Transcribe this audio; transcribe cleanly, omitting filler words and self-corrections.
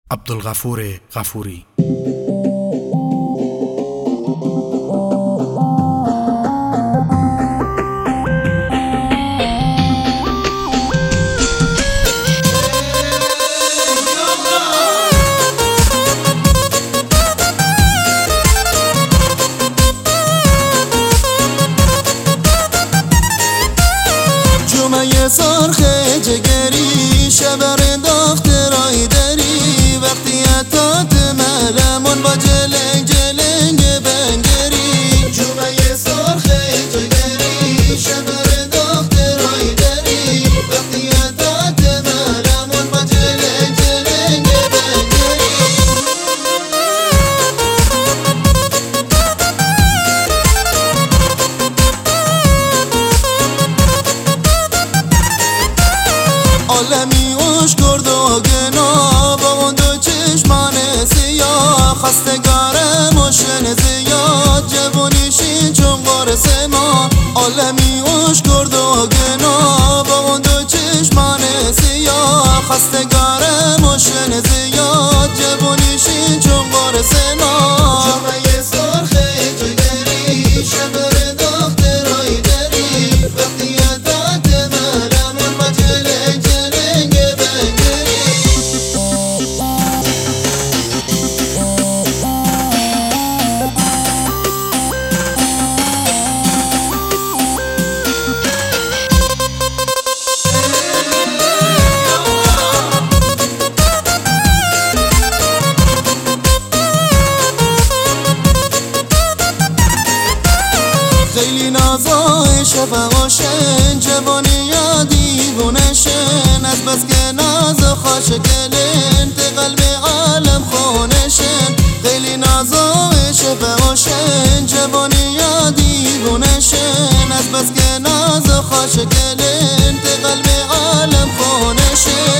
عبدالغفور غفوری. جمعه سرخ جگری شبر داخت رای دری وقتی اتات ملمون با جلنگ جلنگ بنگری. جمعه سرخ جگری شبر داخت رای دری وقتی اتات ملمون با جلنگ جلنگ بنگری. عالمی اوش کرد و گنا با اون دو چشمان سیاه خستگارم و شن زیاد جوانیشین چون قرص ما. عالمی اوش کرد و گنا با اون دو چشمان سیاه خستگارم و شن زیاد جوانیشین چون قرص ما. جمعه سرخ جگری شبر داخت رای دری وقتی اتات ملمون با جلنگ جلنگ بنگری. خیلی نازای شفقاشن جوانی یا دیوونشن از بس که ناز و خوشگلن ته قلب عالم خونشن. خیلی نازای شفقاشن جوانی یا دیوونشن از بس که ناز و خوشگلن ته قلب عالم خونشن.